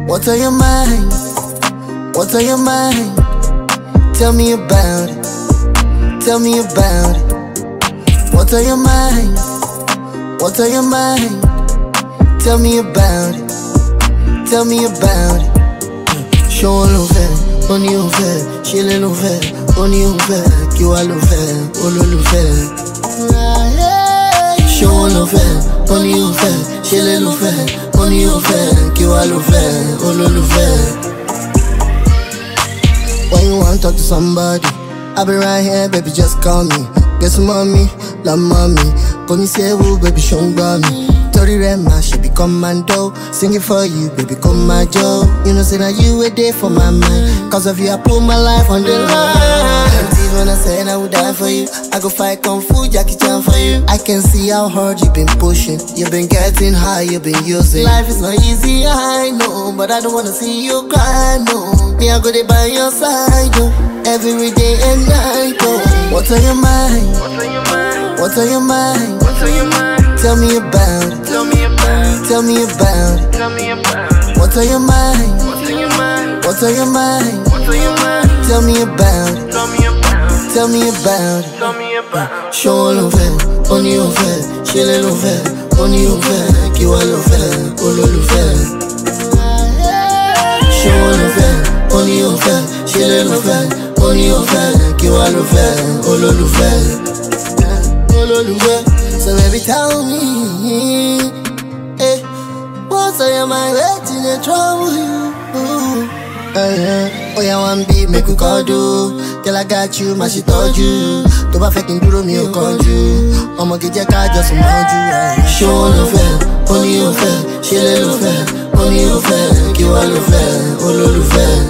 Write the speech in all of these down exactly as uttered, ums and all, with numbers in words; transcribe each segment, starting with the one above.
What's on your mind? What's on your mind? Tell me about it. Tell me about it. What's on your mind? What's on your mind? Tell me about it. Tell me about it. Show on l'ouvert, on y ouvert. Chez les l'ouvert, on y ouvert. Qui va l'ouvert, on l'ouvert. Show on l'ouvert, on y ouvert. Chez les l'ouvert, on y ouvert. Qui va l'ouvert, on l'ouvert. When you want to talk to somebody, I'll be right here, baby, just call me. Get some mommy, love mommy. Pony say woo, baby, show me. Tori Rema, she be commando. Singing for you, baby, come my Joe. You know, say that you were there for my mind. Cause of you, I put my life on the line. Empties when I said I would die for you. I go fight Kung Fu, Jackie Chan for you. I can see how hard you've been pushing. You've been getting high, you've been using. Life is not easy, I know. But I don't wanna see you cry, no. Me, I go there by your side, yo. Every day and night, yo. What's on your mind? What's on your mind? What's on your mind? What's on your mind? Tell me about it. Tell me about it. Tell me about it. Tell me about it. What's on your mind? What's on your mind? What's on your mind? What's on your mind? Tell me about it. Tell me about it. Tell me about it. Tell me about it. Show l'ouvert, on y ouvert. Chez les l'ouvert, on y ouvert. Qui va l'ouvert, on l'ouvert. Show l'ouvert, on y ouvert. Chez les l'ouvert, on y ouvert. Qui va l'ouvert, on l'ouvert. On l'ouvert. So baby, tell me, hey, what's on your mind? Waiting to trouble you. Uh, yeah. Oh yeah, one beat, make we call do. Girl, I got you, my shit told you. To ba faking duro mi o conju. I'ma get your car just around you. Show l'ouvert, on y ouvert. Chez les l'ouvert, on y ouvert. Qui va l'ouvert, on l'ouvert.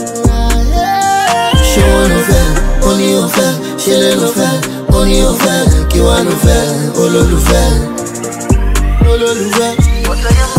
Show l'ouvert, on y ouvert. Chez les l'ouvert, on y ouvert. Qui va l'ouvert, on l'ouvert. On l'ouvert. What's on your mind?